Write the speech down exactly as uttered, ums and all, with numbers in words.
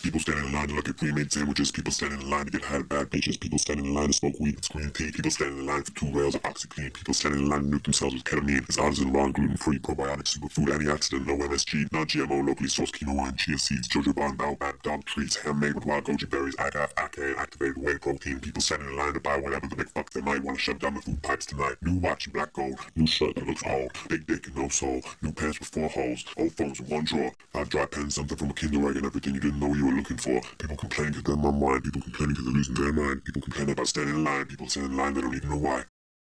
People standing in line to look at pre-made sandwiches. People standing in line to get high bad bitches. People standing in line to smoke weed and scream tea. People standing in line for two rails of OxyClean. People standing in line to nuke themselves with ketamine. It's artisan, raw, gluten-free, probiotic, superfood, antioxidant, no M S G, non-G M O, locally sourced quinoa and chia seeds, jojoba and baobab, dog treats, handmade with wild goji berries, agave, acai, and activated whey protein. People standing in line to buy whatever the big fuck they might want to shove down the food pipes tonight. New watch in black gold, new shirt that looks old, big dick and no soul, new pants with four holes, old phones in one drawer, five dry pens, something from a Kinder Egg and everything you didn't know you were looking for. People complaining because they're mum wine, people complaining because they're losing their mind, people complaining about standing in line, people standing in line they don't even know why.